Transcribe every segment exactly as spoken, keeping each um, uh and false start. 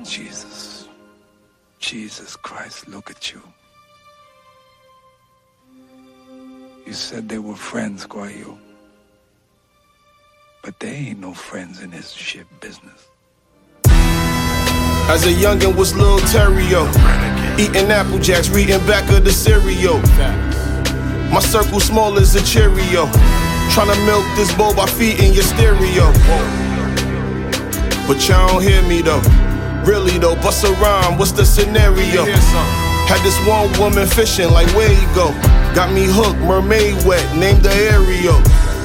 Jesus. Jesus Christ, look at you. You said they were friends, Guayo. But they ain't no friends in this shit business. As a youngin' was Lil Terrio, eating Apple Jacks, reading back of the cereal. My circle small as a Cheerio, tryna milk this bowl by feeding your stereo. But y'all don't hear me though. Really though, bust a rhyme, what's the scenario? Had this one woman fishing like where you go? Got me hooked, mermaid wet, named the Ariel.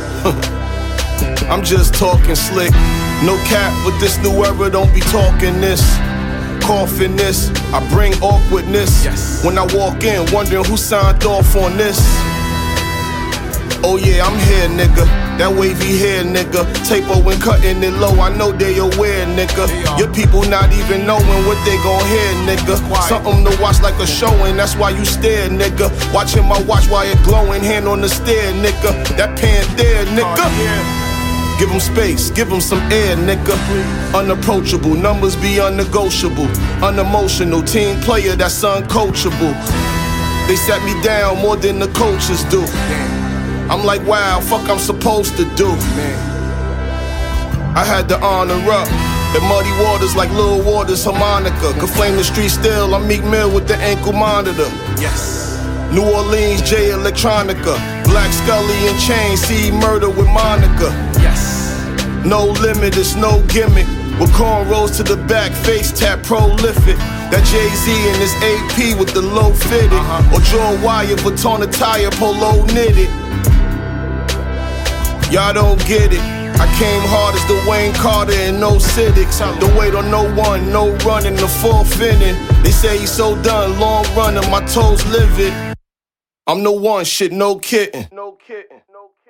I'm just talking slick, no cap, but this new era don't be talking this. Coughing this, I bring awkwardness. Yes. When I walk in, wondering who signed off on this. Oh yeah, I'm here, nigga. That wavy hair, nigga. Tapo and cutting it low, I know they aware, nigga. Your people not even knowing what they gon' hear, nigga. Something to watch like a show, and that's why you stare, nigga. Watching my watch while it glowing, hand on the stair, nigga. That pan there, nigga. Give them space, give them some air, nigga. Unapproachable, numbers be unnegotiable. Unemotional, team player that's uncoachable. They sat me down more than the coaches do. I'm like, wow, fuck I'm supposed to do. I had to honor up the muddy waters like Lil Waters harmonica. Could flame the street still, I'm Meek Mill with the ankle monitor. Yes. New Orleans, J Electronica. Black Scully and Chain, see murder with Monica. Yes. No limit, it's no gimmick. With cornrows to the back, face tap prolific. That Jay-Z and his A P with the low fitted. Uh-huh. Or draw wire, Vuitton attire, polo knitted. Y'all don't get it. I came hard as Dwayne Carter in no Civics. The weight on no one, no running, the full finning. They say he's so done, long running, my toes livid. I'm the one, shit, no kidding. No kidding. No kidding.